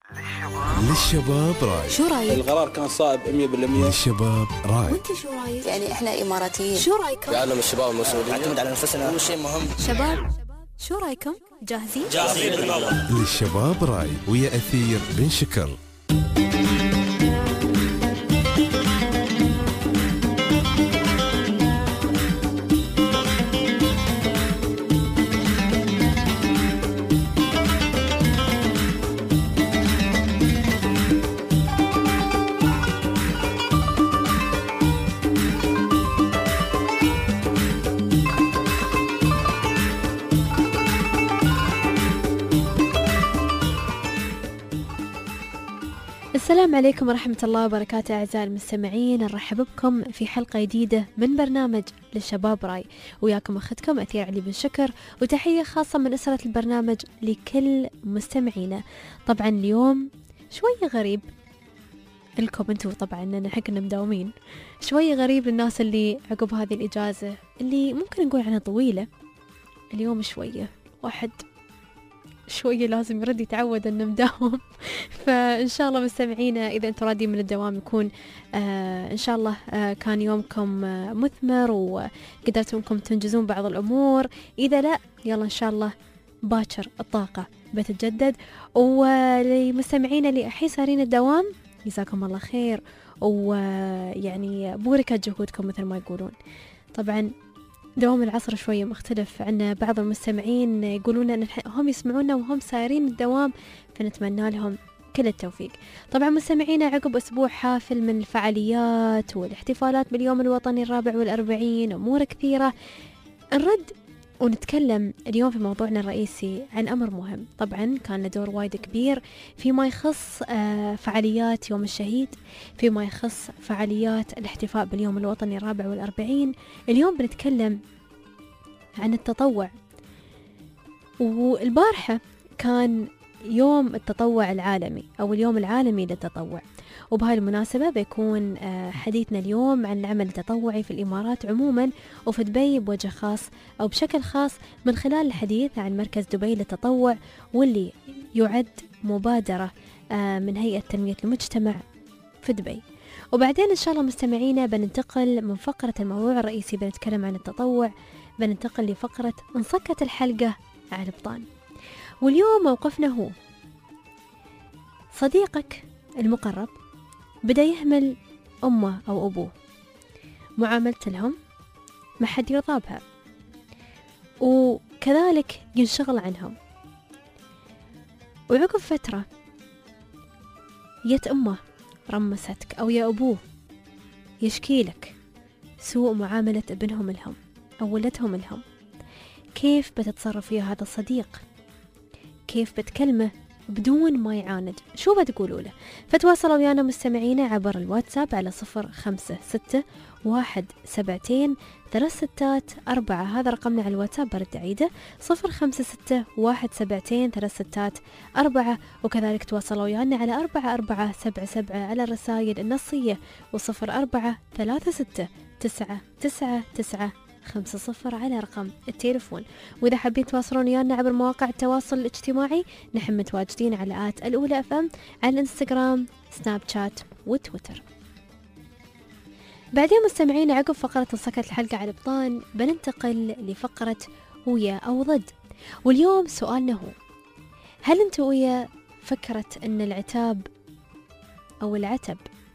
للشباب راي. شو رايك؟ القرار كان صائب 100%. للشباب راي. وانت شو رايك؟ يعني احنا اماراتيين، شو رايكم؟ يعلم الشباب المسؤولين، نعتمد على نفسنا، هو شيء مهم. شباب شو رايكم؟ جاهزين بالضبط. للشباب راي ويا أثير بن شكر. السلام عليكم ورحمة الله وبركاته أعزائي المستمعين، نرحب بكم في حلقة جديدة من برنامج للشباب راي، وياكم أختكم أثير علي بن شكر، وتحية خاصة من أسرة البرنامج لكل مستمعينا. طبعا اليوم شوي غريب لكم انتوا، طبعا أننا حقنا مداومين، شوي غريب للناس اللي عقب هذه الإجازة اللي ممكن نقول عنها طويلة. اليوم شوية واحد شوية لازم يرد يتعود انه مداوم فان شاء الله مستمعينا اذا انتم رادين من الدوام يكون ان شاء الله كان يومكم مثمر وقدرتوا انكم تنجزون بعض الامور. اذا لا يلا ان شاء الله باكر الطاقة بتتجدد. ولمستمعينا اللي الحين صارين الدوام جزاكم الله خير، ويعني بوركت جهودكم مثل ما يقولون. طبعا دوام العصر شوية مختلف عن بعض المستمعين، يقولون أن هم يسمعونا وهم سايرين الدوام، فنتمنى لهم كل التوفيق. طبعا مستمعينا عقب أسبوع حافل من الفعاليات والاحتفالات باليوم الوطني 44 أمور كثيرة، نرد ونتكلم اليوم في موضوعنا الرئيسي عن أمر مهم. طبعا كان له دور وايد كبير فيما يخص فعاليات يوم الشهيد، فيما يخص فعاليات الاحتفاء باليوم الوطني 44. اليوم بنتكلم عن التطوع، والبارحة كان يوم التطوع العالمي أو اليوم العالمي للتطوع، وبهاي المناسبة بيكون حديثنا اليوم عن العمل التطوعي في الإمارات عموما وفي دبي بوجه خاص أو بشكل خاص، من خلال الحديث عن مركز دبي للتطوع، واللي يعد مبادرة من هيئة تنمية المجتمع في دبي. وبعدين إن شاء الله مستمعينا بننتقل من فقرة الموضوع الرئيسي بنتكلم عن التطوع، بننتقل لفقرة انصكت الحلقة على البطان. واليوم موقفنا هو صديقك المقرب بدأ يهمل أمه أو أبوه، معاملة لهم ما حد يرضى بها، وكذلك ينشغل عنهم، وعقب فترة يت أمه رمستك أو يا أبوه يشكيلك سوء معاملة ابنهم لهم أو ولدهم لهم. كيف بتتصرف ويا هذا الصديق؟ كيف بتكلمه بدون ما يعاند؟ شو بتقولوا له؟ فتواصلوا ويانا مستمعينا عبر الواتساب على 056-172-3664. هذا رقمنا على الواتساب، برد عيده 056-172-3664. وكذلك تواصلوا ويانا على 4477 على الرسائل النصية، و0436-999950 على رقم التليفون. وإذا حابين تواصلون ويانا عبر مواقع التواصل الاجتماعي، نحن متواجدين على الأولى FM على الانستغرام، سناب شات وتويتر. بعدين مستمعين عقب فقرة انصكت الحلقة على البطان بننتقل لفقرة ويا أو ضد. واليوم سؤالنا هو: هل انتوا ويا فكرة ان العتاب أو العتب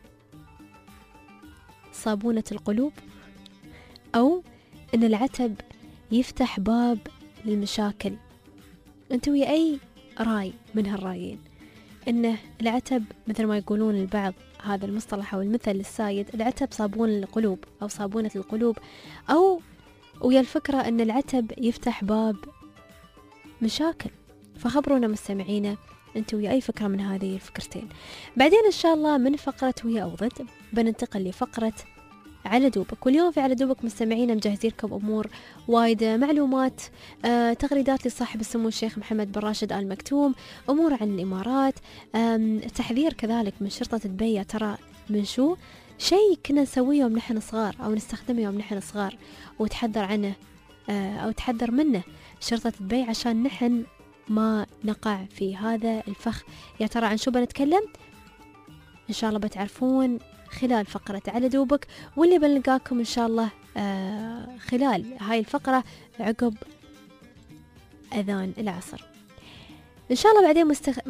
صابونة القلوب، أو ان العتب يفتح باب للمشاكل؟ انتوا ويا اي راي من هالرايين؟ انه العتب مثل ما يقولون البعض، هذا المصطلح او المثل السائد، العتب صابون القلوب او صابونة القلوب، او ويا الفكرة ان العتب يفتح باب مشاكل؟ فخبرونا مستمعينا انتوا ويا اي فكرة من هذه الفكرتين. بعدين ان شاء الله من فقرة ويا او ضد بننتقل لفقرة على دوبك. واليوم في على دوبك مستمعينا مجهزين لكم أمور وايدة، معلومات، تغريدات لصاحب السمو الشيخ محمد بن راشد آل مكتوم، أمور عن الإمارات، تحذير كذلك من شرطة دبي. ترى من شو شيء كنا نسويه يوم نحن صغار أو نستخدمه يوم نحن صغار، وتحذر عنه أو تحذر منه شرطة دبي عشان نحن ما نقع في هذا الفخ. يا ترى عن شو بنتكلم؟ إن شاء الله بتعرفون خلال فقرة على دوبك، واللي بنلقاكم إن شاء الله خلال هاي الفقرة عقب أذان العصر إن شاء الله. بعدين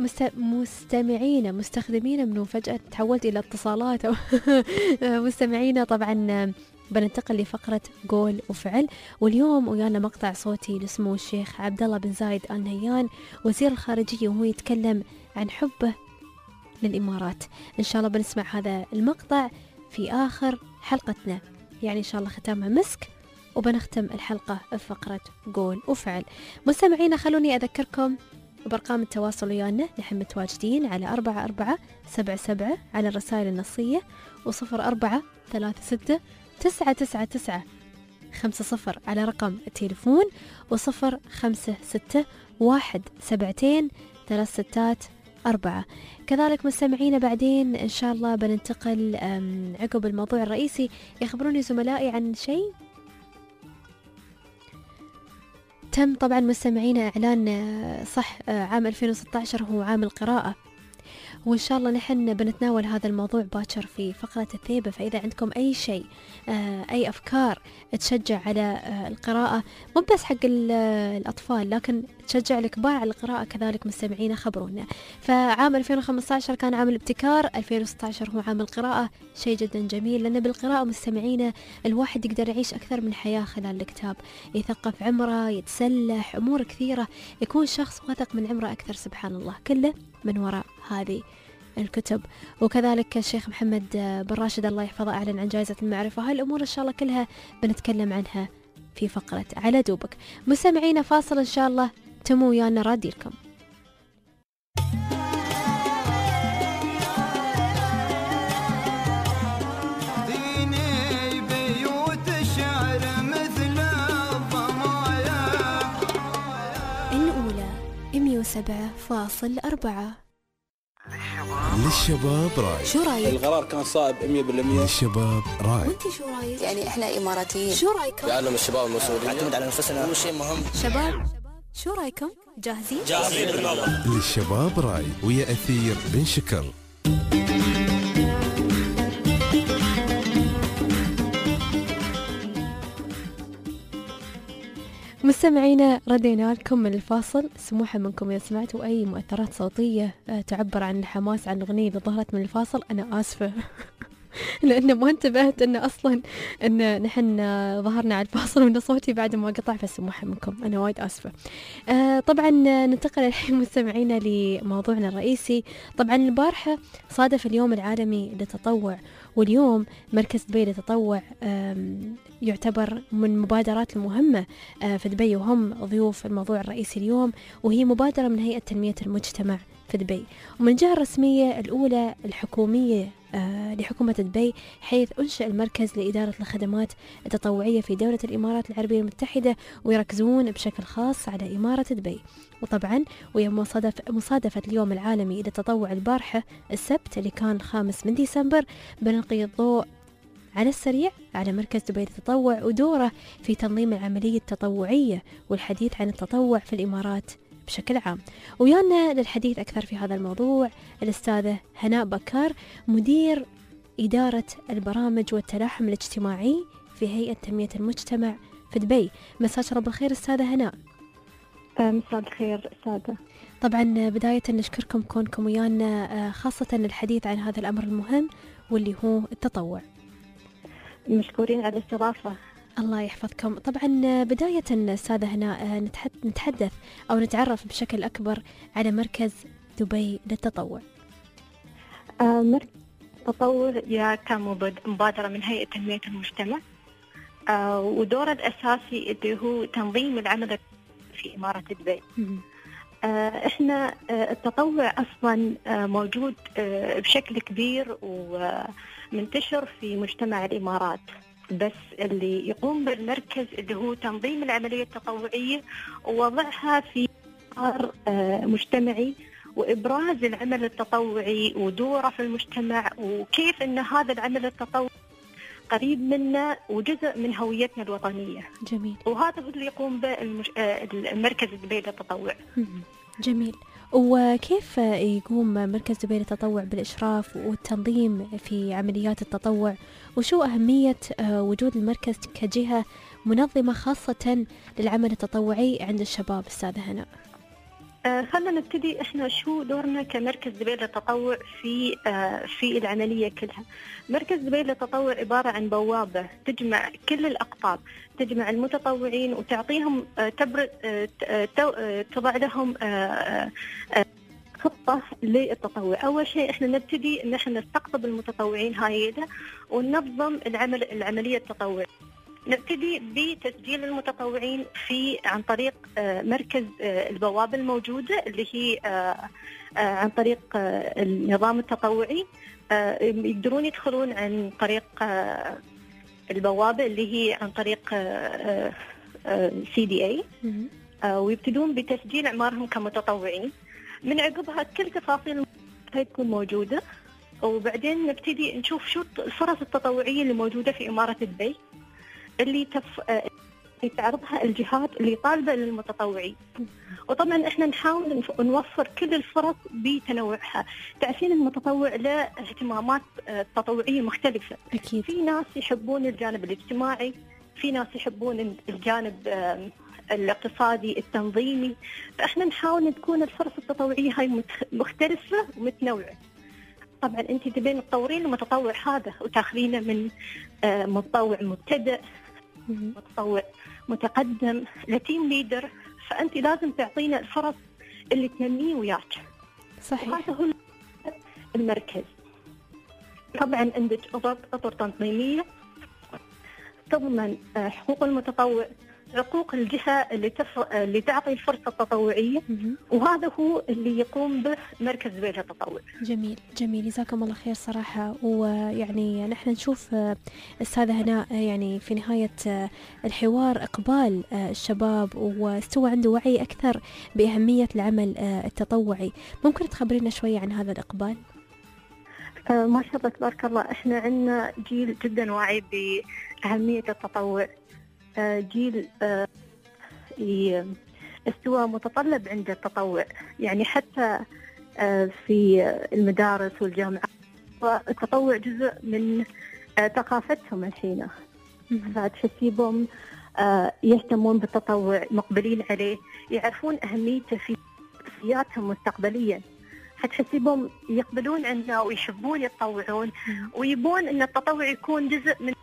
مستخدمينا منو فجأة تحولت إلى اتصالات مستمعينا طبعا بننتقل لفقرة قول وفعل، واليوم ويانا مقطع صوتي لسمو الشيخ عبد الله بن زايد آل نهيان وزير الخارجية، وهو يتكلم عن حبه للإمارات. إن شاء الله بنسمع هذا المقطع في آخر حلقتنا، يعني إن شاء الله ختامها مسك، وبنختم الحلقة بفقرة قول وفعل. مستمعينا خلوني أذكركم بأرقام التواصل ويانا، نحن متواجدين على 4477 على الرسائل النصية، و0436999950 على رقم التليفون، و0561723664. كذلك مستمعينا بعدين إن شاء الله بننتقل عقب الموضوع الرئيسي. يخبروني زملائي عن شيء تم طبعا مستمعينا إعلان صح عام 2016 هو عام القراءة، وإن شاء الله نحن بنتناول هذا الموضوع باكر في فقرة الثيبة. فإذا عندكم أي شيء أي أفكار تشجع على القراءة، مو بس حق الأطفال لكن تشجع الكبار على القراءة كذلك، مستمعينا خبرونا. فعام 2015 كان عام الابتكار، 2016 هو عام القراءة. شيء جدا جميل، لأن بالقراءة مستمعينا الواحد يقدر يعيش أكثر من حياة خلال الكتاب، يثقف عمره، يتسلح أمور كثيرة، يكون شخص واثق من عمره أكثر. سبحان الله، كله من وراء هذه الكتب. وكذلك الشيخ محمد بن راشد الله يحفظه أعلن عن جائزة المعرفة. هاي الأمور إن شاء الله كلها بنتكلم عنها في فقرة على دوبك. مستمعينا فاصل إن شاء الله، تموا ويانا راديلكم. الأولى 107.4 للشباب راي. شو رايك؟ القرار كان صائب 100%. للشباب راي. وانت شو رايك؟ يعني احنا اماراتيين، شو رايكم؟ يعلم الشباب المسؤولية، نعتمد على نفسنا، هو شيء مهم. شباب شو رايكم؟ جاهزين؟ جاهزين بالله. للشباب راي ويا أثير بن شكر. مستمعينا ردينا لكم من الفاصل. سموحة منكم إذا سمعتوا أي مؤثرات صوتية تعبر عن الحماس عن الأغنية اللي ظهرت من الفاصل، أنا آسفة لأنه ما انتبهت أن أصلا أن نحن ظهرنا على الفاصل وأن صوتي بعد ما قطع، فسموحة منكم، أنا وايد آسفة. طبعا ننتقل الحين مستمعينا لموضوعنا الرئيسي. طبعا البارحة صادف اليوم العالمي للتطوع، واليوم مركز دبي للتطوع يعتبر من مبادرات المهمة في دبي، وهم ضيوف الموضوع الرئيسي اليوم، وهي مبادرة من هيئة تنمية المجتمع في دبي، ومن الجهة الرسمية الأولى الحكومية لحكومة دبي، حيث أنشأ المركز لإدارة الخدمات التطوعية في دولة الإمارات العربية المتحدة، ويركزون بشكل خاص على إمارة دبي. وطبعا ويوم مصادفة اليوم العالمي للتطوع البارحة السبت اللي كان 5 من ديسمبر، بنلقي الضوء على السريع على مركز دبي للتطوع ودوره في تنظيم العملية التطوعية والحديث عن التطوع في الإمارات بشكل عام. ويانا للحديث أكثر في هذا الموضوع الأستاذة هناء بكار، مدير إدارة البرامج والتلاحم الاجتماعي في هيئة تنمية المجتمع في دبي. مساك الله بالخير أستاذة هناء. مساء الخير أستاذة. طبعا بداية نشكركم كونكم ويانا، خاصة الحديث عن هذا الأمر المهم واللي هو التطوع. مشكورين على الاستضافة. الله يحفظكم. طبعا بداية أستاذة هنا نتحدث أو نتعرف بشكل أكبر على مركز دبي للتطوع. مركز التطوع كان مبادرة من هيئة تنمية المجتمع، ودوره الأساسي اللي هو تنظيم العمل في إمارة دبي. احنا التطوع اصلا موجود بشكل كبير ومنتشر في مجتمع الامارات، بس اللي يقوم بالمركز اللي هو تنظيم العملية التطوعية ووضعها في اطار مجتمعي، وابراز العمل التطوعي ودوره في المجتمع، وكيف ان هذا العمل التطوعي قريب منا وجزء من هويتنا الوطنية. جميل. وهذا اللي يقوم به المركز الدبي للتطوع. جميل. وكيف يقوم مركز دبي للتطوع بالإشراف والتنظيم في عمليات التطوع، وشو أهمية وجود المركز كجهة منظمة خاصة للعمل التطوعي عند الشباب؟ أستاذة هناء. خلنا نبتدي احنا شو دورنا كمركز دبي للتطوع في العمليه كلها. مركز دبي للتطوع عباره عن بوابه تجمع كل الاقطاب، تجمع المتطوعين وتعطيهم تضع لهم خطه للتطوع. اول شيء احنا نبتدي ان احنا نستقطب المتطوعين هاي وننظم العمليه التطوعيه. نبتدي بتسجيل المتطوعين عن طريق مركز البوابة الموجودة اللي هي عن طريق النظام التطوعي. يقدرون يدخلون عن طريق البوابة اللي هي عن طريق CDA، ويبتدون بتسجيل أعمارهم كمتطوعين. من عقبها كل تفاصيل تكون موجودة، وبعدين نبتدي نشوف شو الفرص التطوعية اللي موجودة في إمارة دبي اللي تعرضها الجهات اللي طالبة للمتطوعين. وطبعا احنا نحاول نوفر كل الفرص بتنوعها. تعرفين المتطوع له اهتمامات تطوعية مختلفة. أكيد. في ناس يحبون الجانب الاجتماعي، في ناس يحبون الجانب الاقتصادي التنظيمي، فاحنا نحاول تكون الفرص التطوعية هاي مختلفة ومتنوعة. طبعا انت تبين تطورين المتطوع هذا وتاخذينه من متطوع مبتدئ، متطوع متقدم، لتيم ليدر، فانت لازم تعطينا الفرص اللي تنميه وياك. صحيح. وهذا هو المركز. طبعا عندك اطر تنظيميه تضمن حقوق المتطوع، حقوق الجهة اللي تعطي الفرصة التطوعية، وهذا هو اللي يقوم به مركز دبي للتطوع. جميل جميل، جزاكم الله خير صراحة. ويعني نحن نشوف أستاذة هناء يعني في نهاية الحوار إقبال الشباب، واستوى عنده وعي أكثر بأهمية العمل التطوعي. ممكن تخبرينا شوية عن هذا الإقبال؟ ما شاء الله تبارك الله، احنا عندنا جيل جدا واعي بأهمية التطوع، جيل استوى متطلب عند التطوع. يعني حتى في المدارس والجامعات التطوع جزء من ثقافتهم الحين، فتحسيبهم يهتمون بالتطوع، مقبلين عليه، يعرفون أهميته في شخصياتهم مستقبليا. حتحسيبهم يقبلون عنا ويحبون يتطوعون ويبون أن التطوع يكون جزء من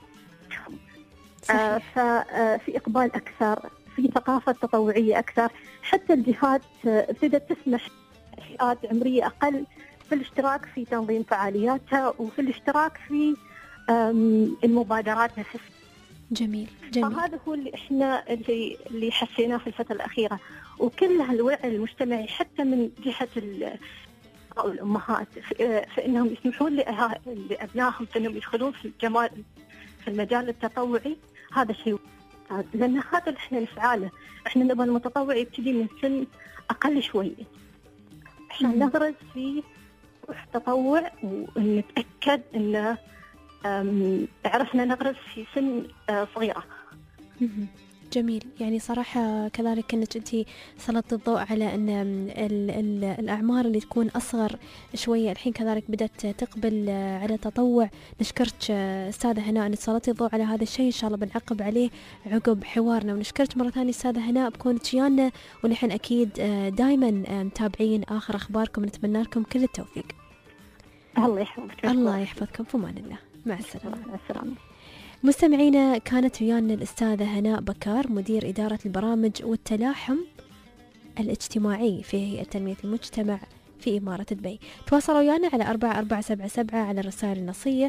ففي إقبال أكثر، في ثقافة تطوعية أكثر. حتى الجهات ابتدت تسمح فئات عمرية أقل في الاشتراك في تنظيم فعالياتها وفي الاشتراك في المبادرات نفسها. جميل جميل. فهذا هو اللي احنا اللي حسيناه في الفترة الأخيرة، وكل هالوعي المجتمعي حتى من جهة الأمهات في إنهم يسمحون لأبنائهم إنهم يدخلون في المجال التطوعي. هذا شيء، لأن هذا اللي احنا نفعله. احنا نبغى المتطوع يبتدي من سن أقل شوي عشان نغرس في تطوع، ونتأكد إنه عرفنا نغرس في سن صغيرة. جميل. يعني صراحة كذلك أنك أنت سلطت الضوء على أن الأعمار اللي تكون أصغر شوية الحين كذلك بدأت تقبل على التطوع. نشكرك أستاذة هناء أنك سلطت الضوء على هذا الشيء، إن شاء الله بنعقب عليه عقب حوارنا. ونشكرك مرة ثانية أستاذة هناء بكونك ويانا، ونحن أكيد دائما متابعين آخر أخباركم، نتمنى لكم كل التوفيق. الله يحفظك. الله يحفظكم، في أمان الله، مع السلامة. مع السلامة. مستمعينا، كانت ويانا الأستاذة هناء بكار، مدير إدارة البرامج والتلاحم الاجتماعي في هيئة تنمية المجتمع في إمارة دبي. تواصلوا ويانا على 4477 على الرسائل النصية،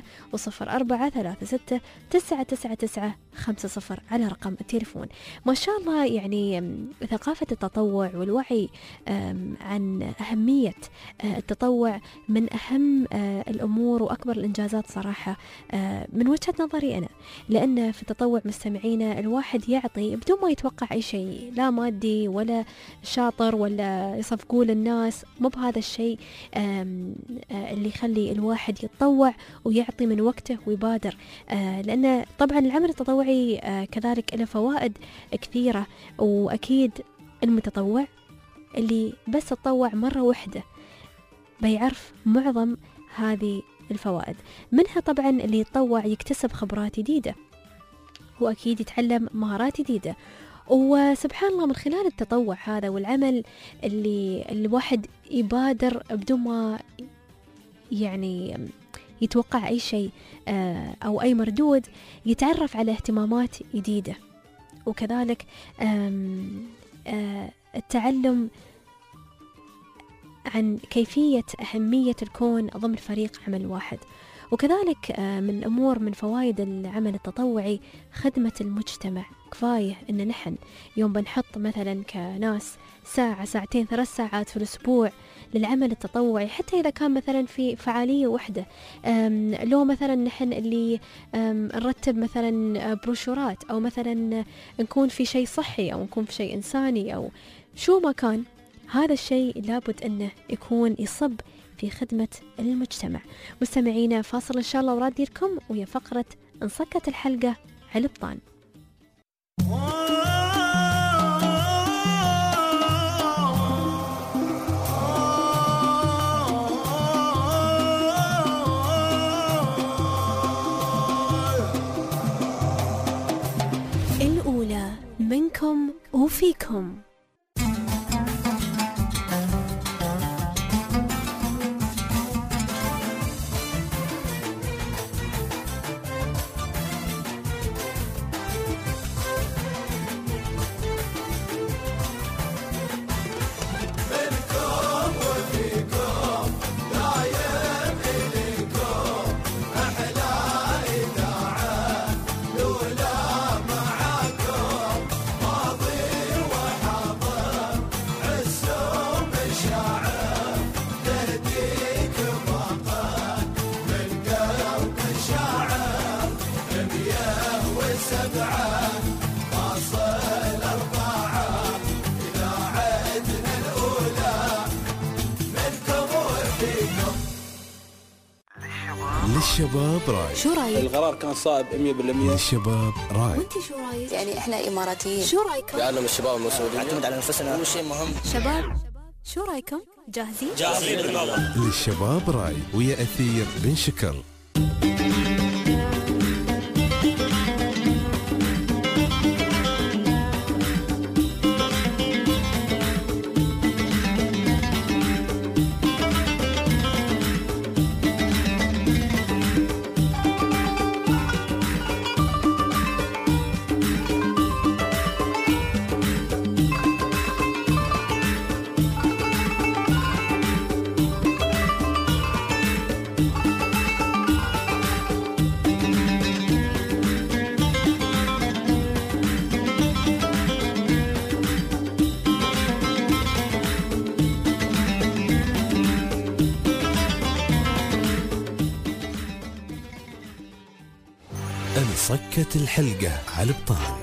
و0436999950 على رقم التليفون. ما شاء الله، يعني ثقافة التطوع والوعي عن أهمية التطوع من أهم الأمور وأكبر الإنجازات صراحة من وجهة نظري أنا، لأن في التطوع مستمعينا الواحد يعطي بدون ما يتوقع أي شيء، لا مادي ولا شاطر ولا يصفقوا للناس. مو بهذا الشيء اللي يخلي الواحد يتطوع ويعطي من وقته ويبادر، لأن طبعا العمل التطوعي كذلك له فوائد كثيرة. وأكيد المتطوع اللي بس تطوع مرة واحدة بيعرف معظم هذه الفوائد. منها طبعا اللي يتطوع يكتسب خبرات جديدة، وأكيد يتعلم مهارات جديدة. وسبحان الله من خلال التطوع هذا والعمل اللي الواحد يبادر بدون ما يعني يتوقع أي شيء أو أي مردود، يتعرف على اهتمامات جديدة، وكذلك التعلم عن كيفية أهمية الكون ضمن فريق عمل واحد. وكذلك من الأمور من فوائد العمل التطوعي خدمة المجتمع. كفاية إن نحن يوم بنحط مثلا كناس ساعة ساعتين 3 ساعات في الأسبوع للعمل التطوعي، حتى إذا كان مثلا في فعالية واحدة، لو مثلا نحن اللي نرتب مثلا بروشورات، أو مثلا نكون في شيء صحي، أو نكون في شيء إنساني، أو شو ما كان، هذا الشيء لابد أنه يكون يصب في خدمة المجتمع. مستمعينا فاصل إن شاء الله وراد ديركم ويا فقرة انصكت الحلقة على البطان. الأولى منكم وفيكم. للشباب راي. شو رايك؟ القرار كان صائب 100%. للشباب راي. وانت شو رايك؟ يعني احنا اماراتيين، شو رايكم؟ لأنهم الشباب المسؤولين. نعتمد على نفسنا، هو شيء مهم. شباب شو رايكم؟ جاهزين؟ جاهزين بالمرة. للشباب راي ويا أثير بن شكر. انصكت الحلقة على البطان.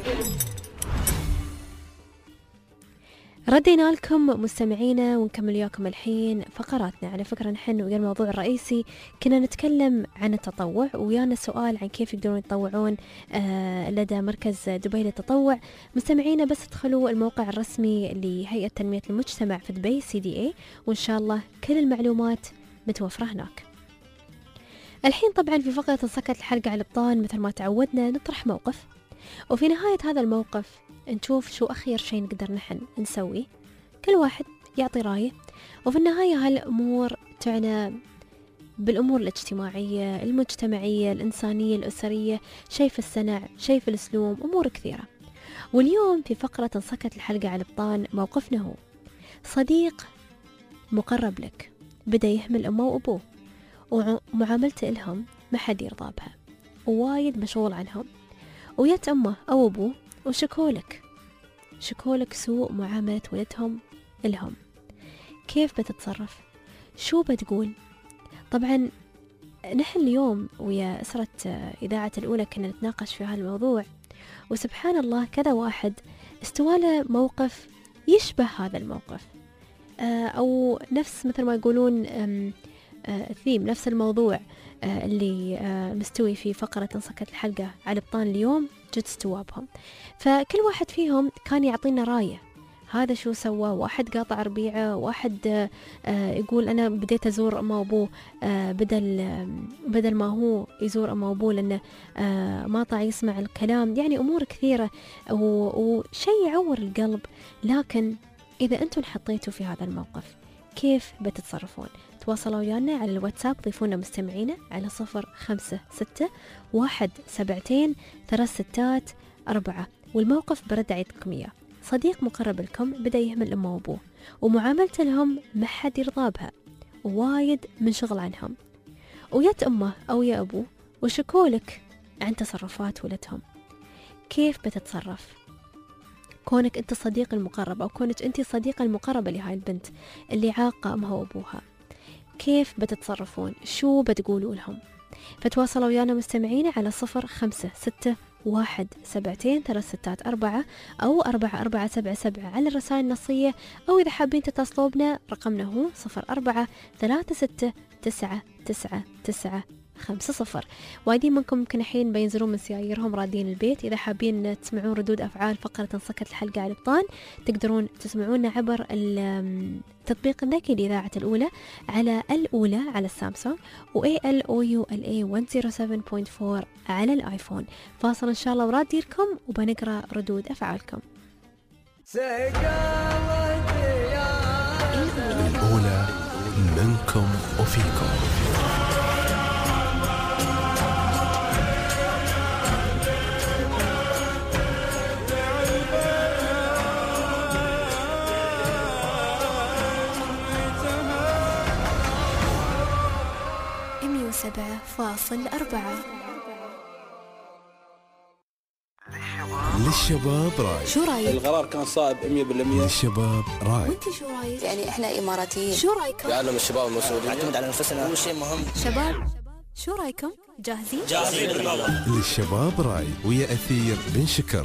ردينا لكم مستمعينا ونكمل وياكم الحين فقراتنا. على فكرة نحن ويا الموضوع الرئيسي كنا نتكلم عن التطوع، ويانا سؤال عن كيف يقدرون يتطوعون لدى مركز دبي للتطوع. مستمعينا بس ادخلوا الموقع الرسمي لهيئة تنمية المجتمع في دبي CDA، وإن شاء الله كل المعلومات متوفرة هناك. الحين طبعا في فقرة انصكت الحلقة على البطان مثل ما تعودنا نطرح موقف، وفي نهاية هذا الموقف نشوف شو أخير شيء نقدر نحن نسوي. كل واحد يعطي رأيه، وفي النهاية هالأمور تعنى بالأمور الاجتماعية المجتمعية الإنسانية الأسرية، شيء في الصنع، شيء في الأسلوب، أمور كثيرة. واليوم في فقرة انصكت الحلقة على البطان موقفنا هو صديق مقرب لك بدأ يهمل أمه وأبوه، ومعاملته إلهم ما حد يرضى بها، ووايد مشغول عنهم، ويت أمه أو أبوه وشكولك سوء معاملة ولدهم إلهم. كيف بتتصرف؟ شو بتقول؟ طبعا نحن اليوم ويا أسرة إذاعة الأولى كنا نتناقش في هالموضوع، وسبحان الله كذا واحد استواله موقف يشبه هذا الموقف، أو نفس مثل ما يقولون الثيم، نفس الموضوع اللي مستوي في فقرة انصكت الحلقة على البطان اليوم جد استوابهم. فكل واحد فيهم كان يعطينا راية. هذا شو سوى، واحد قاطع ربيعه، واحد يقول أنا بديت أزور أمه وأبوه بدل ما هو يزور أمه وأبوه لأنه ما طاع يسمع الكلام. يعني أمور كثيرة وشيء يعور القلب. لكن إذا أنتم حطيتوا في هذا الموقف كيف بتتصرفون؟ تواصلوا ويانا على الواتساب، ضيفونا مستمعينا على 0561723664. والموقف برد أعيدكم إياه. صديق مقرب لكم بدأ يهمل أمه وأبوه ومعاملته لهم ما حد يرضى بها ووايد من شغل عنهم، ويت أمه أو يا أبوه وشكولك عن تصرفات ولدهم. كيف بتتصرف؟ كونك أنت صديق المقرب أو كونك أنت صديقة المقربة لهاي البنت اللي عاقة أمها وأبوها، كيف بتتصرفون؟ شو بتقولوا لهم؟ فتواصلوا ويانا مستمعين على 0561723664 أو 4477 على الرسائل النصية، أو إذا حابين تتصلوا بنا رقمنا هو 0436999950. وايدين منكم ممكن الحين بينزلون من سياييرهم رادين البيت. إذا حابين تسمعون ردود أفعال فقرة انصكت الحلقة على البطان تقدرون تسمعونا عبر التطبيق الذكي لإذاعة الأولى على الأولى على السامسونج وALOULA 107.4 على الآيفون. فاصل إن شاء الله وراديركم وبنقرأ ردود أفعالكم. الأولى منكم وفيكم. للشباب راي. شو رايك؟ القرار كان صائب 100%. للشباب راي. وانت شو رايك؟ يعني احنا اماراتيين، شو رايكم؟ يعلم الشباب المسؤولين نعتمد على نفسنا، هو شيء مهم. شباب شو رايكم؟ جاهزين بالبابا. للشباب راي ويا أثير بن شكر.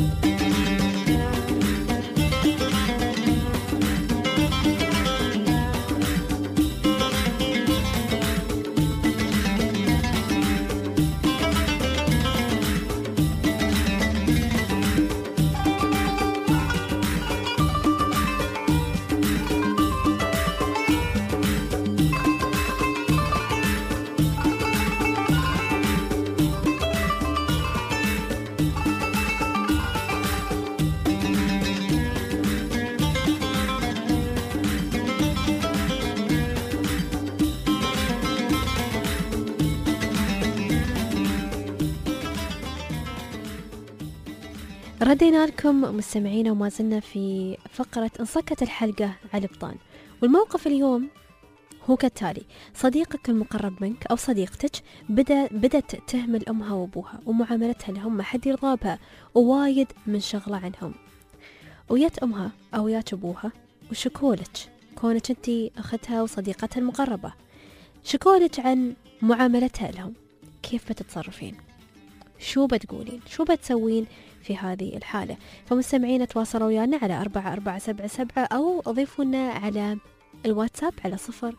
ردينا لكم مستمعينا وما زلنا في فقرة انصكت الحلقة على البطان. والموقف اليوم هو كالتالي: صديقك المقرب منك أو صديقتك بدت تهمل أمها وأبوها ومعاملتها لهم ما حد يرضى بها ووايد من شغلة عنهم، ويت أمها أو يات أبوها وشكولك كونك أنتي أختها وصديقتها المقربة، شكولك عن معاملتها لهم. كيف بتتصرفين؟ شو بتقولين؟ شو بتسوين في هذه الحالة؟ فمستمعين تواصلوا ويانا على 4477 أو أضيفونا على الواتساب على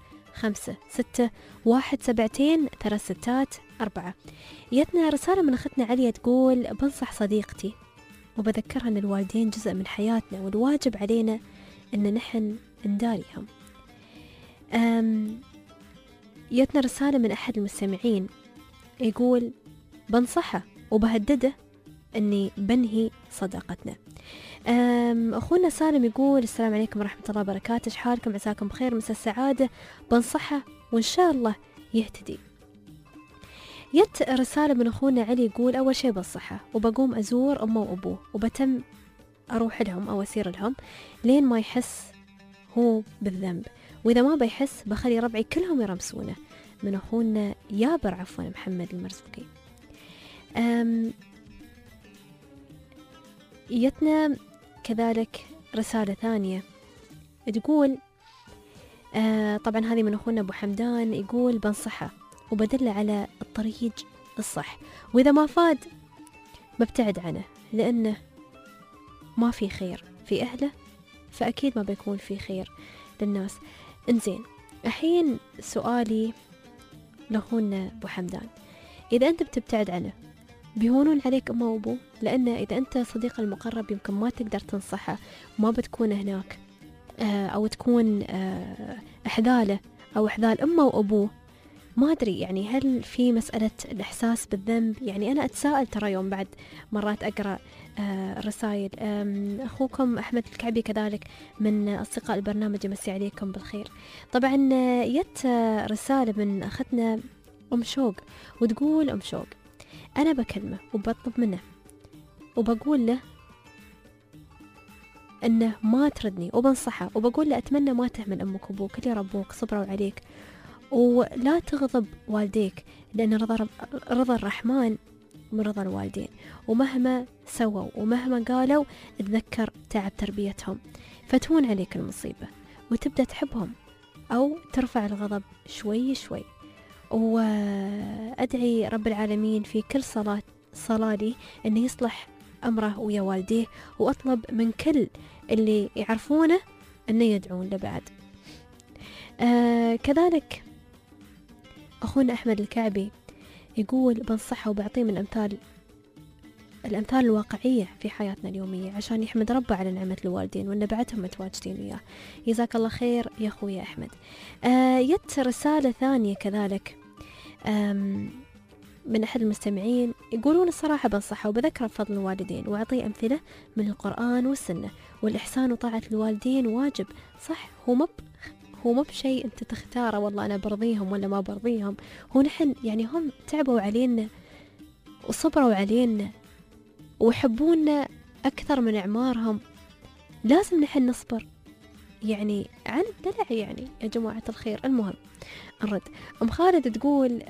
0561723664. جتنا رسالة من أختنا عليا تقول: بنصح صديقتي وبذكرها أن الوالدين جزء من حياتنا والواجب علينا أن نحن نداريهم. جتنا رسالة من أحد المستمعين يقول: بنصحه وبهدده أني بنهي صداقتنا. أخونا سالم يقول: السلام عليكم ورحمة الله وبركاته، حالكم؟ عساكم بخير، مساء السعادة. بنصحه وإن شاء الله يهتدي. جت رسالة من أخونا علي يقول: أول شيء بنصحه وبقوم أزور أمه وأبوه وبتم أروح لهم أو أسير لهم لين ما يحس هو بالذنب، وإذا ما بيحس بخلي ربعي كلهم يرمسونه. من أخونا يابر عفوا محمد المرزوقي. جتنا كذلك رسالة ثانية تقول طبعا هذه من أخونا أبو حمدان، يقول: بنصحه وبدله على الطريق الصح، وإذا ما فاد ببتعد عنه لأنه ما في خير في أهله، فأكيد ما بيكون في خير للناس. انزين، الحين سؤالي لأخونا أبو حمدان: إذا أنت بتبتعد عنه بيهونون عليك أمه وأبوه، لأن إذا أنت صديق المقرب يمكن ما تقدر تنصحه، ما بتكون هناك أو تكون أحذاله أو أحذال أمه وأبوه. ما أدري يعني هل في مسألة الإحساس بالذنب؟ يعني أنا أتساءل ترى يوم بعد مرات أقرأ رسائل. أخوكم أحمد الكعبي كذلك من أصدقاء البرنامج، يمسي عليكم بالخير. طبعا جت رسالة من أختنا أم شوق، وتقول أم شوق أنا بكلمه وبطلب منه وبقول له أنه ما تردني، وبنصحه وبقول له أتمنى ما تهمل أمك وأبوك اللي ربوك صبروا عليك، ولا تغضب والديك، لأن رضا الرحمن من رضا الوالدين، ومهما سووا ومهما قالوا تذكر تعب تربيتهم، فتهون عليك المصيبة وتبدأ تحبهم أو ترفع الغضب شوي شوي. وأدعي رب العالمين في كل صلاة لي أنه يصلح أمره ويا والديه، وأطلب من كل اللي يعرفونه أنه يدعون له بعد. كذلك أخونا أحمد الكعبي يقول بنصحه وبعطيه من الأمثال الواقعية في حياتنا اليومية عشان يحمد ربه على نعمة الوالدين وأن بعدهم متواجدين وياه. جزاك الله خير يا أخوي أحمد. جت رسالة ثانية كذلك من أحد المستمعين، يقولون الصراحة بنصحه وبذكره بفضل الوالدين وأعطيه أمثلة من القرآن والسنة، والإحسان وطاعة الوالدين واجب. صح، هو ما بشيء أنت تختاره والله أنا برضيهم ولا ما برضيهم، هو نحن يعني هم تعبوا علينا وصبروا علينا ويحبونا أكثر من أعمارهم، لازم نحن نصبر يعني عن الدلع يعني يا جماعة الخير. المهم الرد. أم خالد تقول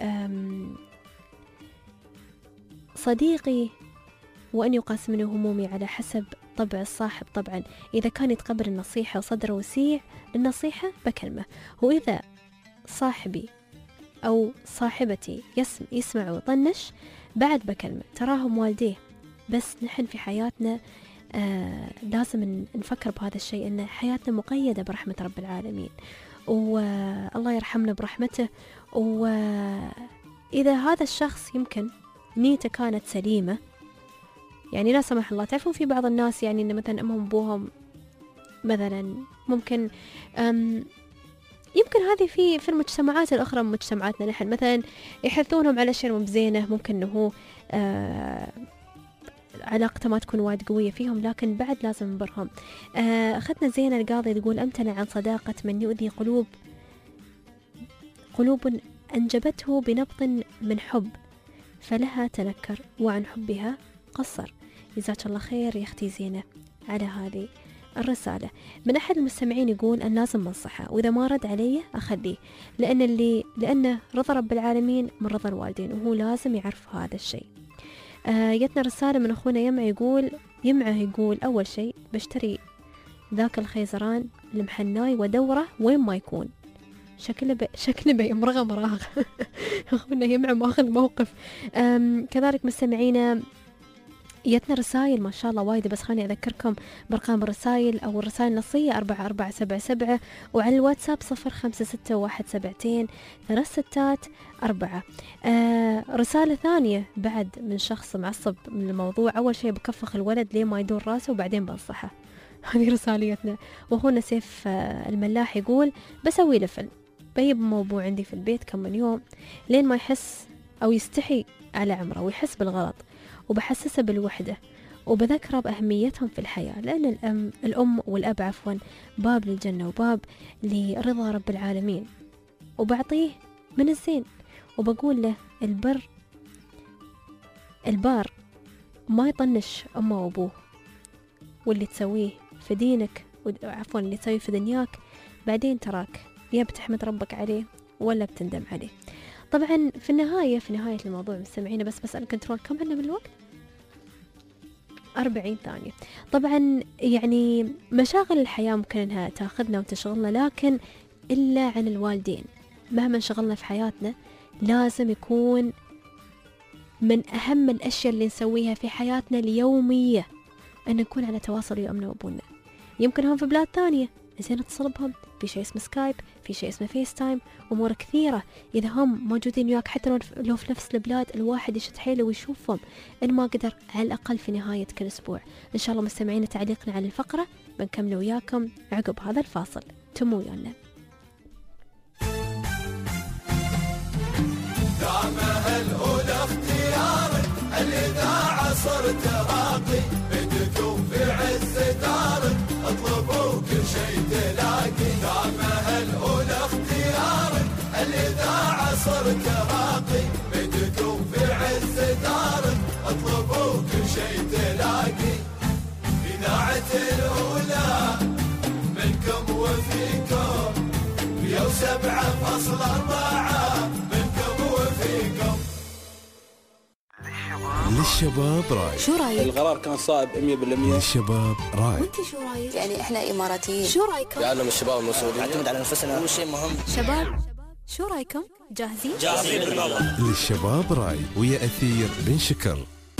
صديقي وأن يقاسمني همومي على حسب طبع الصاحب، طبعا إذا كان يتقبل النصيحة وصدره وسيع للنصيحة بكلمة، وإذا صاحبي أو صاحبتي يسمع ويطنش بعد بكلمة. تراهم والديه، بس نحن في حياتنا لازم نفكر بهذا الشيء، أن حياتنا مقيدة برحمة رب العالمين، والله يرحمنا برحمته. وإذا هذا الشخص يمكن نيته كانت سليمة، يعني لا سمح الله، تعرفون في بعض الناس يعني إن مثلا أمهم أبوهم مثلا ممكن يمكن هذه في المجتمعات الأخرى من مجتمعاتنا نحن مثلا يحثونهم على شيء مو بزينة، ممكن إنه علاقته ما تكون وايد قوية فيهم، لكن بعد لازم نبرهم. أخذنا زينة القاضي تقول أمتنع عن صداقة من يؤذي قلوب أنجبته بنبض من حب فلها تنكر وعن حبها قصر. جزاك الله خير يا أختي زينة على هذه الرسالة. من أحد المستمعين يقول أن لازم أنصحه، وإذا ما رد عليه أخليه، لأن رضا رب العالمين من رضا الوالدين، وهو لازم يعرف هذا الشيء. جتنا رسالة من أخونا يمعه يقول أول شيء بشتري ذاك المحناي ودوره وين ما يكون، شكله بيمرغ مراغ. أخونا يمعه ماخذ موقف. كذلك مستمعينا جتنا رسائل ما شاء الله وايد، بس خليني أذكركم برقم الرسائل أو الرسائل النصية 4477، وعلى الواتساب 0561723664. رسالة ثانية بعد من شخص معصب من الموضوع، أول شيء بكفخ الولد ليه ما يدور راسه وبعدين بنصحه. هذه رساليتنا. وأخونا سيف الملاح يقول بسوي له فيلم، بيب موضوع عندي في البيت كم من يوم لين ما يحس أو يستحي على عمره ويحس بالغلط، وبحسسه بالوحدة وبذكره بأهميتهم في الحياة، لأن الأم والأب عفوا باب للجنة وباب لرضا رب العالمين، وبعطيه من الزين وبقول له البار ما يطنش أمه وأبوه، واللي تسويه في دينك عفوا اللي تسويه في دنياك بعدين تراك يا بتحمد ربك عليه ولا بتندم عليه. طبعا في نهاية الموضوع مستمعينا، بس الكنترول كم عندنا من الوقت؟ 40 ثانية. طبعا يعني مشاغل الحياة ممكن انها تاخذنا وتشغلنا، لكن إلا عن الوالدين مهما انشغلنا في حياتنا لازم يكون من أهم الأشياء اللي نسويها في حياتنا اليومية أن نكون على تواصل ويا أمنا وأبونا. يمكن هم في بلاد ثانية زين اتصل بهم، في شيء اسمه سكايب، في شيء اسمه فيس تايم، أمور كثيرة. إذا هم موجودين وياك حتى لو في نفس البلاد، الواحد يشد حيله ويشوفهم إن ما قدر على الأقل في نهاية كل أسبوع. إن شاء الله مستمعين تعليقنا على الفقرة بنكمل وياكم عقب هذا الفاصل. تمو ويانا. دامها الأولى اختيارك، الإذاعة صرت راقي، بدكم في عز دارك، اطلبوا كل شيء تلاقي. دامها الأولى اختيارك، الإذاعة صرت راقي، بدكم في عز دارك، اطلبوا كل شيء تلاقي. إذاعة الأولى منكم وفيكم، 107.4 للشباب راي. شو رايك؟ القرار كان صائب 100%. للشباب راي. وانت شو رايك؟ يعني احنا اماراتيين، شو رايكم؟ يعلم الشباب المسؤولين نعتمد على نفسنا، أول شيء مهم. شباب شو رايكم؟ جاهزين؟ للشباب راي ويا أثير بن شكر.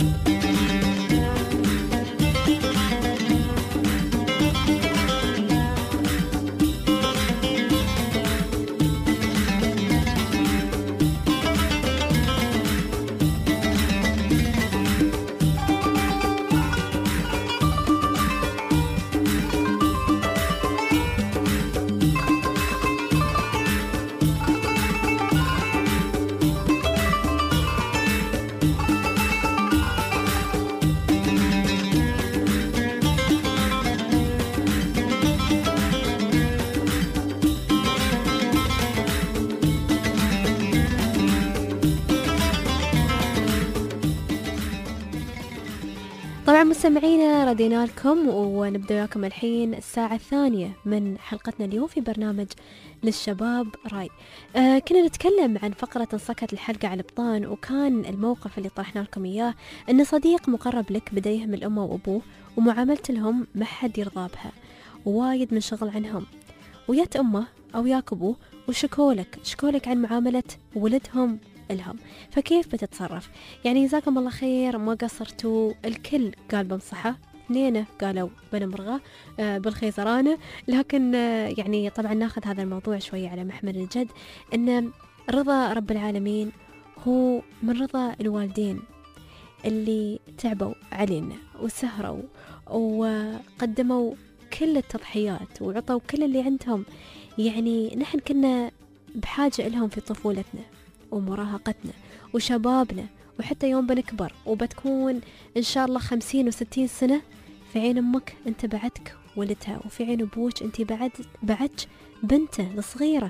طبعا مستمعينا ردينا لكم ونبدأ وياكم الحين الساعة الثانية من حلقتنا اليوم في برنامج للشباب راي. كنا نتكلم عن فقرة انصكت الحلقة على البطان، وكان الموقف اللي طرحنا لكم إياه أن صديق مقرب لك بدأ يهمل أمه وأبوه ومعاملة لهم ما حد يرضى بها، ووايد من شغل عنهم، ويات أمه أو ياك أبوه وشكولك عن معاملة ولدهم لهم. فكيف بتتصرف؟ يعني جزاكم الله خير، ما قصرتوا، الكل قال بنصحه، اثنين قالوا بنمرغه بالخيزرانة. لكن يعني طبعا ناخذ هذا الموضوع شوية على محمل الجد، ان رضا رب العالمين هو من رضا الوالدين اللي تعبوا علينا وسهروا وقدموا كل التضحيات وعطوا كل اللي عندهم. يعني نحن كنا بحاجة لهم في طفولتنا ومراهقتنا وشبابنا، وحتى يوم بنكبر وبتكون إن شاء الله 50 و60 سنة، في عين أمك أنت بعدك ولدها، وفي عين أبوك أنت بعدك بنته الصغيرة.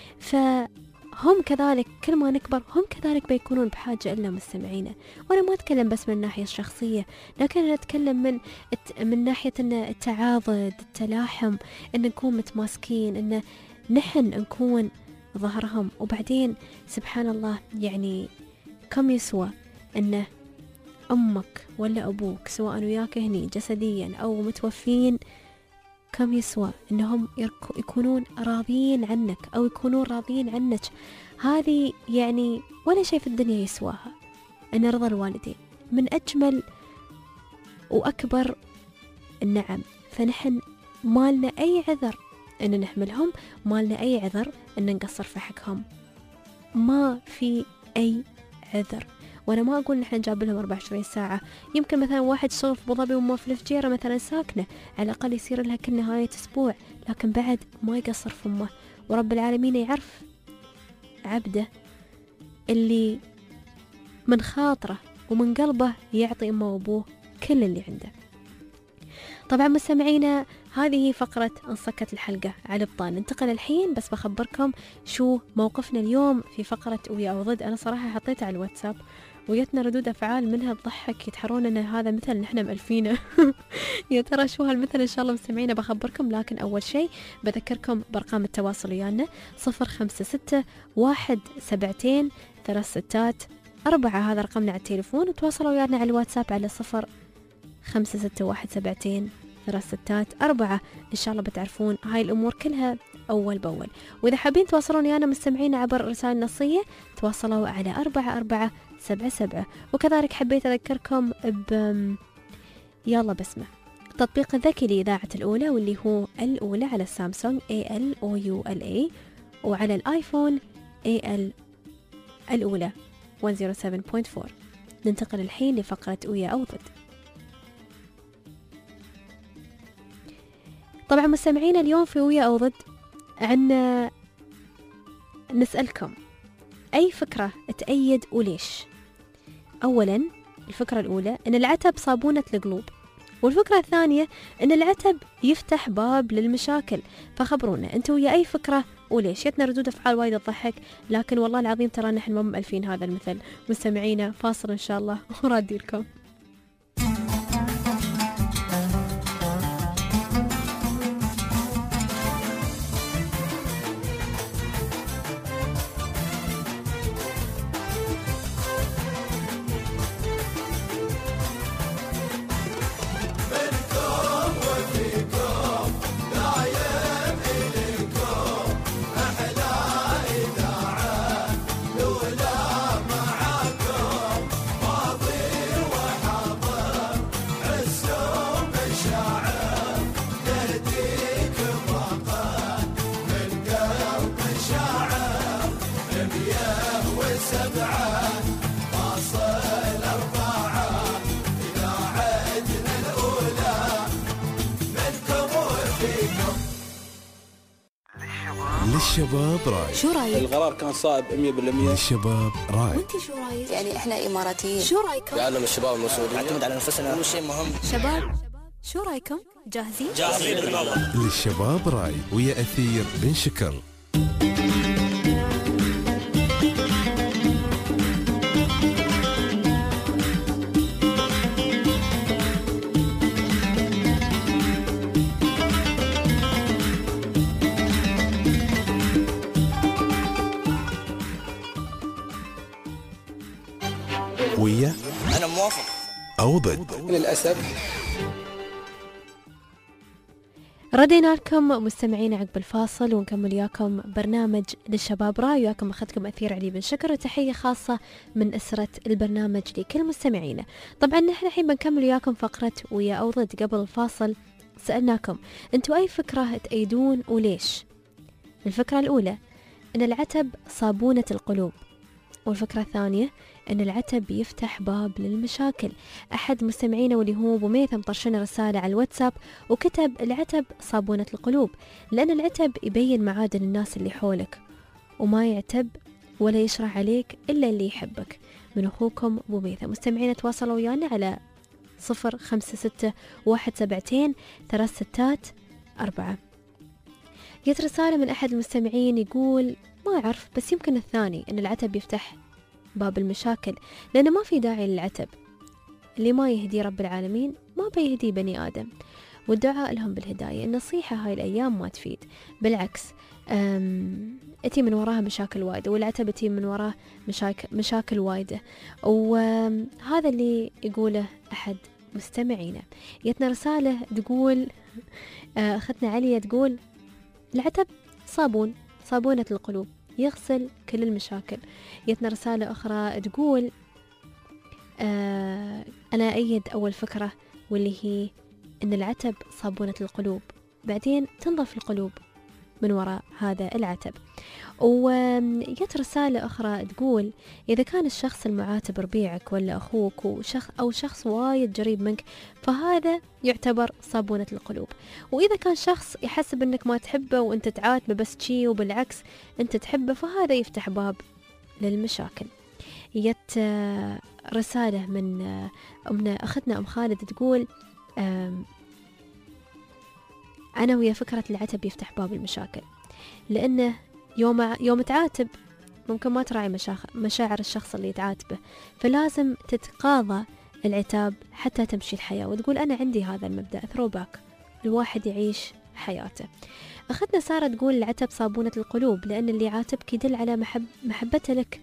فهم كذلك كل ما نكبر هم كذلك بيكونون بحاجة إلنا مستمعينا. وأنا ما أتكلم بس من الناحية الشخصية، لكن أنا أتكلم من ناحية أن التعاضد، التلاحم، أن نكون متماسكين، أن نحن نكون ظهرهم. وبعدين سبحان الله، يعني كم يسوى أن أمك ولا أبوك سواء وياك هني جسديا أو متوفين، كم يسوى أنهم يكونون راضيين عنك أو يكونون راضيين عنك. هذه يعني ولا شيء في الدنيا يسواها. أن رضا الوالدين من أجمل وأكبر النعم. فنحن ما لنا أي عذر أن نحملهم، ما لنا أي عذر أن نقصر في حقهم، ما في أي عذر. وأنا ما أقول نحن نجاب لهم 24 ساعة. يمكن مثلا واحد شغل في أبو ظبي وما في الفجيرة مثلا ساكنة، على الأقل يصير لها كل نهاية أسبوع، لكن بعد ما يقصر في أمه. ورب العالمين يعرف عبده اللي من خاطره ومن قلبه يعطي أمه وأبوه كل اللي عنده. طبعا مستمعينا، هذه فقرة انصكت الحلقة على البطان. ننتقل الحين، بس بخبركم شو موقفنا اليوم في فقرة ويا أو ضد. أنا صراحة حطيتها على الواتساب وجتنا ردود أفعال منها تضحك، يتحرون أن هذا مثل نحن مألفينه. يا ترى شو هالمثل؟ إن شاء الله مستمعينا بخبركم. لكن أول شيء بذكركم بأرقام التواصل ويانا: 056-172-36-4، هذا رقمنا على التليفون. وتواصلوا ويانا على الواتساب على 056-172-36-4. إن شاء الله بتعرفون هاي الأمور كلها أول بأول. وإذا حابين تواصلون ويانا مستمعين عبر رسائل نصية، تواصلوا على 4477. وكذلك حبيت أذكركم يلا بسمة، التطبيق الذكي لإذاعة الأولى واللي هو الأولى على السامسونج ALOULA، وعلى الآيفون الأولى 107.4. ننتقل الحين لفقرة ويا أو ضد. طبعا مستمعينا اليوم في ويا أو ضد عنا نسألكم أي فكرة تأيد وليش؟ أولا الفكرة الأولى أن العتب صابونة القلوب، والفكرة الثانية أن العتب يفتح باب للمشاكل. فخبرونا أنتوا ويا أي فكرة وليش؟ يتنا ردود أفعال وايد تضحك، لكن والله العظيم ترى نحن ما مألفين هذا المثل. مستمعينا فاصل إن شاء الله ورادي لكم. للشباب راي. شو رايك؟ القرار كان صائب 100%. للشباب راي. وانت شو رايك؟ يعني احنا اماراتيين، شو رايكم؟ يعلم الشباب المسؤولين. نعتمد على نفسنا، كل شيء مهم. شباب شو رايكم؟ جاهزين؟ جاهزين. للشباب راي ويا أثير بن شكر. ويا أنا موافق أو ضد. للأسف ردينا لكم مستمعين عقب الفاصل ونكمل وياكم برنامج للشباب راي، وياكم أخذكم أثير علي بن شكر، وتحية خاصة من أسرة البرنامج لكل مستمعينا. طبعا نحن الحين بنكمل وياكم فقرة ويا أو ضد. قبل الفاصل سألناكم أنتوا أي فكرة تأيدون وليش؟ الفكرة الأولى أن العتب صابونة القلوب، والفكرة الثانية أن العتب يفتح باب للمشاكل. أحد مستمعينا واللي هو أبو ميثم طرشنا رسالة على الواتساب وكتب العتب صابونة القلوب، لأن العتب يبين معادن الناس اللي حولك، وما يعتب ولا يشرح عليك إلا اللي يحبك. من أخوكم أبو ميثم. مستمعينا تواصلوا ويانا على 0561723664. جت رسالة من أحد المستمعين يقول ما أعرف، بس يمكن الثاني أن العتب يفتح باب المشاكل، لأنه ما في داعي للعتب. اللي ما يهدي رب العالمين ما بيهدي بني آدم، والدعاء لهم بالهداية. النصيحة هاي الأيام ما تفيد، بالعكس أتي من وراها مشاكل وايدة، والعتب أتي من وراه مشاكل وايدة، وهذا اللي يقوله أحد مستمعينا. جتنا رسالة تقول أختنا عليا تقول العتب صابونة القلوب يغسل كل المشاكل. جتنا رسالة أخرى تقول أنا أيد أول فكرة واللي هي أن العتب صابونة القلوب، بعدين تنظف القلوب من وراء هذا العتب. وجت رسالة أخرى تقول إذا كان الشخص المعاتب ربيعك ولا أخوك أو شخص وايد قريب منك فهذا يعتبر صابونة القلوب، وإذا كان شخص يحسب أنك ما تحبه وأنت تعاتبه بس شي وبالعكس أنت تحبه فهذا يفتح باب للمشاكل. جت رسالة من أختنا أم خالد تقول أنا ويا فكرة العتب يفتح باب المشاكل، لأنه يوم تعاتب ممكن ما تراعي مشاعر الشخص اللي تعاتبه، فلازم تتقاضى العتاب حتى تمشي الحياة. وتقول أنا عندي هذا المبدأ ثروباك، الواحد يعيش حياته. أختنا سارة تقول العتب صابونة القلوب، لأن اللي عاتبك يدل على محبته لك،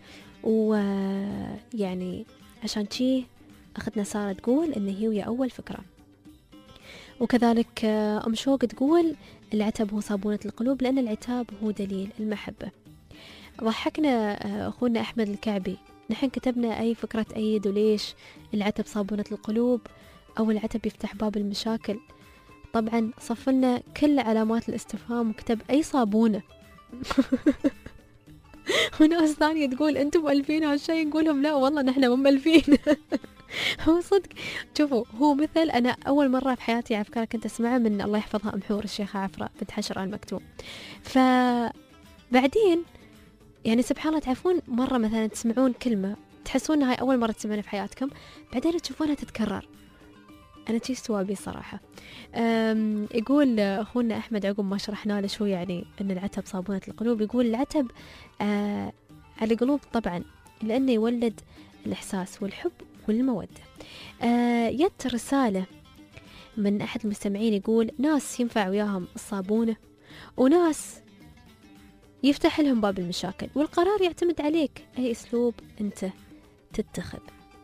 ويعني عشان شي أختنا سارة تقول إن هي ويا أول فكرة. وكذلك أم شوق تقول العتب هو صابونة القلوب، لأن العتاب هو دليل المحبة. ضحكنا أخونا أحمد الكعبي، نحن كتبنا أي فكرة أيد وليش العتب صابونة القلوب أو العتب يفتح باب المشاكل. طبعا صفلنا كل علامات الاستفهام وكتب أي صابونة. وناس ثانية تقول أنتم مؤلفين هالشي، نقولهم لا والله نحن مو مؤلفين. هو صدق. شوفوا، هو مثل أنا أول مرة في حياتي على فكرة كنت أسمعه من الله يحفظها أم حور الشيخة عفراء بنت حشر آل مكتوم. فبعدين يعني سبحان الله، تعرفون مرة مثلا تسمعون كلمة تحسون هاي أول مرة تسمعونها في حياتكم، بعدين تشوفونها تتكرر. أنا شي استوى بي صراحة. يقول أخونا أحمد عقب ما شرحنا له شو يعني أن العتب صابونة القلوب، يقول العتب على القلوب طبعا لأنه يولد الإحساس والحب والمودة. جت رسالة من أحد المستمعين يقول ناس ينفع وياهم الصابونة وناس يفتح لهم باب المشاكل، والقرار يعتمد عليك أي أسلوب أنت تتخذ.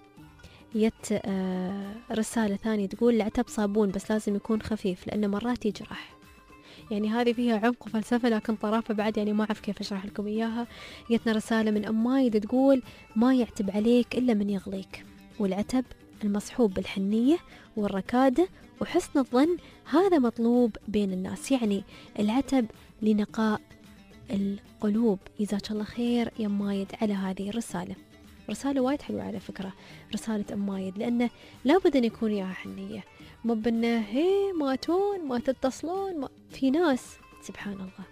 جت رسالة ثانية تقول العتب صابون بس لازم يكون خفيف لأنه مرات يجرح. يعني هذه فيها عمق وفلسفة لكن طرافة بعد يعني ما أعرف كيف أشرح لكم إياها. جتنا رسالة من أم مايد تقول ما يعتب عليك إلا من يغليك، والعتب المصحوب بالحنية والركادة وحسن الظن هذا مطلوب بين الناس. يعني العتب لنقاء القلوب. جزاك الله خير يا مايد على هذه الرسالة. رسالة وايد حلوة على فكرة، رسالة أم مايد، لأنه لابد أن يكون ياها حنية، مو بأنه هي ما تون ما تتصلون ما. في ناس سبحان الله،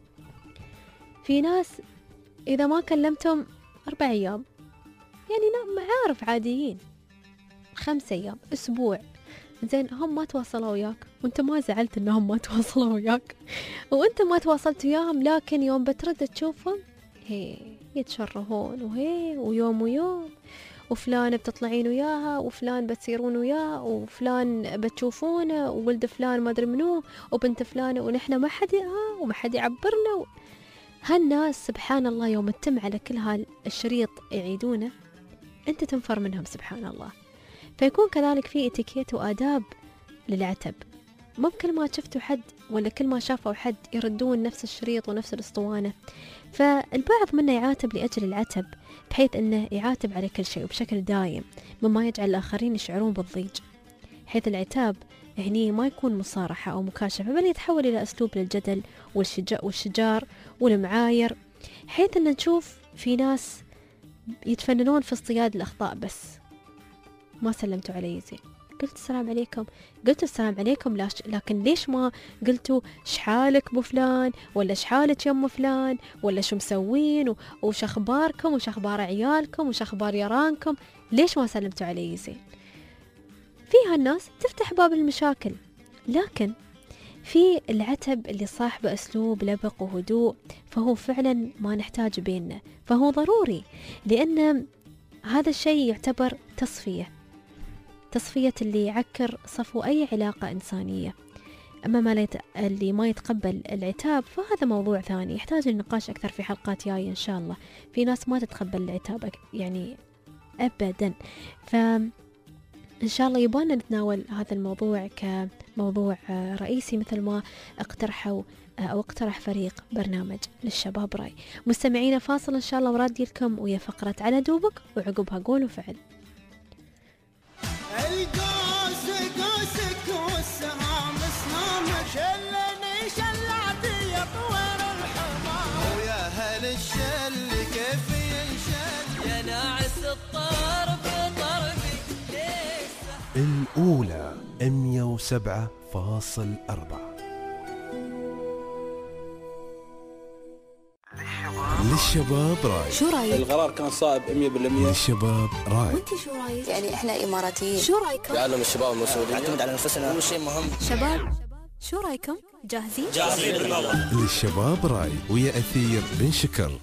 في ناس إذا ما كلمتهم 4 أيام يعني معارف عاديين، 5 أيام أسبوع، زين هم ما تواصلوا وياك وانت ما زعلت انهم ما تواصلوا وياك، وانت ما تواصلت وياهم، لكن يوم بترد تشوفهم هي يتشرهون وهي ويوم ويوم وفلان بتطلعين وياها وفلان بتصيرون وياه وفلان بتشوفونه وولد فلان ما ادري منو وبنت فلانة ونحن ما حد وما حد يعبرنا هالناس سبحان الله يوم تتم على كل هالشريط يعيدونه انت تنفر منهم سبحان الله. فيكون كذلك في اتيكيت وآداب للعتب، مو بكل ما شفتوا حد ولا كل ما شافوا حد يردون نفس الشريط ونفس الاسطوانة. فالبعض منا يعاتب لأجل العتب بحيث أنه يعاتب على كل شيء وبشكل دايم مما يجعل الآخرين يشعرون بالضيج، حيث العتاب هني ما يكون مصارحة أو مكاشفة بل يتحول إلى أسلوب للجدل والشجار والمعاير، حيث أن نشوف في ناس يتفننون في اصطياد الأخطاء. بس ما سلمتوا علي زين، قلت السلام عليكم، قلت السلام عليكم لكن ليش ما قلتوا شحالك بفلان ولا شحالك يم فلان ولا شو مسوين وش أخباركم وش أخبار عيالكم وش أخبار يرانكم، ليش ما سلمتوا علي زين؟ فيها الناس تفتح باب المشاكل، لكن في العتب اللي صاحبه أسلوب لبق وهدوء فهو فعلا ما نحتاج بيننا، فهو ضروري لأن هذا الشيء يعتبر تصفية اللي يعكر صفو أي علاقة إنسانية. أما اللي ما يتقبل العتاب فهذا موضوع ثاني يحتاج النقاش أكثر في حلقات جاية إن شاء الله. في ناس ما تتقبل العتاب يعني أبدا، فإن شاء الله يبغانا نتناول هذا الموضوع كموضوع رئيسي مثل ما اقترحوا أو اقترح فريق برنامج للشباب راي. مستمعينا فاصل إن شاء الله ورادي لكم ويا فقرة على دوبك وعقبها قول وفعل. القوس قوسك والسهام سهامك شلني شلعتي يا طوير الحمام ويا هل الشل كيف ينشل يا ناعس الطرب طربي الأولى 107.4 للشباب راي. شو رايك؟ القرار كان صائب 100%. للشباب راي. وانت شو رايك؟ يعني احنا اماراتيين، شو رايكم؟ يعلم الشباب المسؤولين نعتمد على نفسنا، كل شيء مهم. شباب شو رايكم؟ جاهزين؟ جاهزين بالله. للشباب راي ويا أثير بن شكر.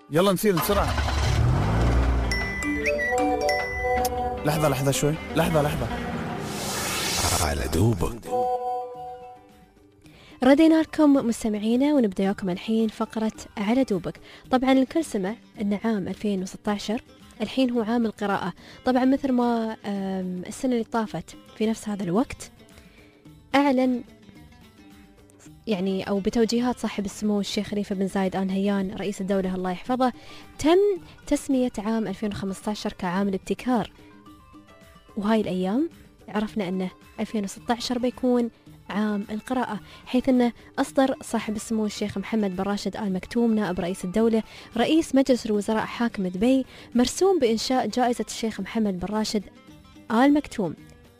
يلا نسير بسرعة. لحظة شوي، لحظة. على دوبك. ردينا لكم مستمعينا ونبدأ وياكم الحين فقرة على دوبك. طبعا الكل سمع أن عام 2016 الحين هو عام القراءة. طبعا مثل ما السنة اللي طافت في نفس هذا الوقت أعلن يعني أو بتوجيهات صاحب السمو الشيخ خليفة بن زايد آل نهيان رئيس الدولة الله يحفظه تم تسمية عام 2015 كعام الابتكار. وهاي الأيام عرفنا أنه 2016 بيكون عام القراءة، حيث أنه أصدر صاحب السمو الشيخ محمد بن راشد آل مكتوم نائب رئيس الدولة رئيس مجلس الوزراء حاكم دبي مرسوم بإنشاء جائزة الشيخ محمد بن راشد آل مكتوم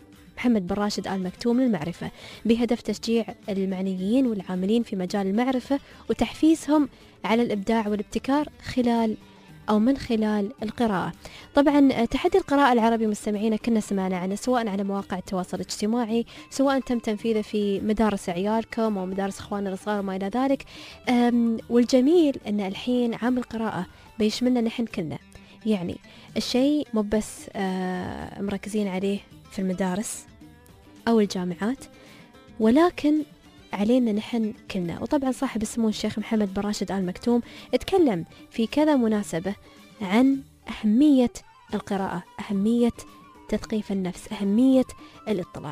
للمعرفة، بهدف تشجيع المعنيين والعاملين في مجال المعرفة وتحفيزهم على الإبداع والابتكار من خلال القراءة. طبعا تحدي القراءة العربي مستمعينا كنا سمعنا عنه سواء على مواقع التواصل الاجتماعي، سواء تم تنفيذه في مدارس عيالكم أو مدارس إخواننا الصغار وما إلى ذلك. والجميل أن الحين عام القراءة بيشملنا نحن كلنا، يعني الشيء مو بس مركزين عليه في المدارس أو الجامعات، ولكن علينا نحن كلنا. وطبعا صاحب السمو الشيخ محمد بن راشد آل مكتوم اتكلم في كذا مناسبة عن أهمية القراءة، أهمية تثقيف النفس، أهمية الاطلاع.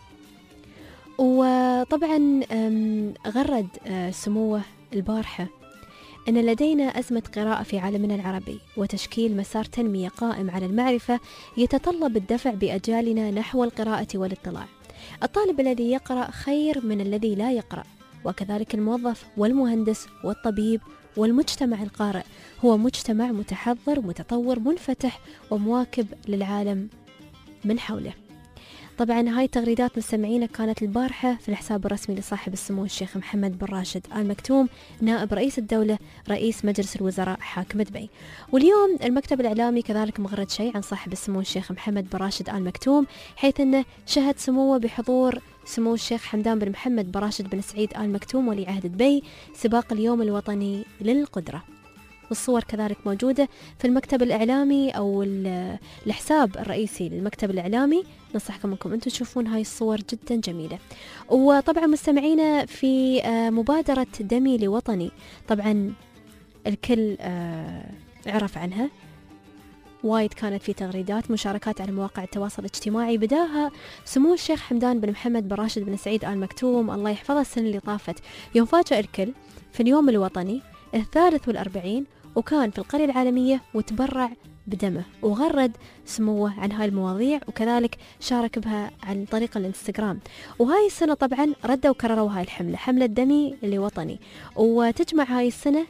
وطبعا غرد سموه البارحة أن لدينا أزمة قراءة في عالمنا العربي، وتشكيل مسار تنمية قائم على المعرفة يتطلب الدفع بأجيالنا نحو القراءة والاطلاع. الطالب الذي يقرأ خير من الذي لا يقرأ، وكذلك الموظف والمهندس والطبيب والمجتمع القارئ هو مجتمع متحضر متطور منفتح ومواكب للعالم من حوله. طبعا هاي تغريدات مستمعينا كانت البارحة في الحساب الرسمي لصاحب السمو الشيخ محمد بن راشد آل مكتوم نائب رئيس الدولة رئيس مجلس الوزراء حاكم دبي. واليوم المكتب الإعلامي كذلك مغرد شيء عن صاحب السمو الشيخ محمد بن راشد آل مكتوم، حيث أنه شهد سموه بحضور سمو الشيخ حمدان بن محمد بن راشد بن سعيد آل مكتوم ولي عهد دبي سباق اليوم الوطني للقدرة. والصور كذلك موجودة في المكتب الإعلامي أو الحساب الرئيسي للمكتب الإعلامي، نصحكم أنكم أنتم تشوفون هاي الصور جدا جميلة. وطبعا مستمعينا في مبادرة دمي لوطني، طبعا الكل عرف عنها، وايد كانت في تغريدات مشاركات على مواقع التواصل الاجتماعي، بداها سمو الشيخ حمدان بن محمد بن راشد بن سعيد آل مكتوم الله يحفظه السنة اللي طافت يوم فاجأ الكل في اليوم الوطني 43 وكان في القرية العالمية وتبرع بدمه، وغرد سموه عن هاي المواضيع وكذلك شارك بها عن طريق الانستغرام. وهاي السنة طبعا ردوا وكرروا هاي الحملة، حملة دمي لوطني، وتجمع هاي السنة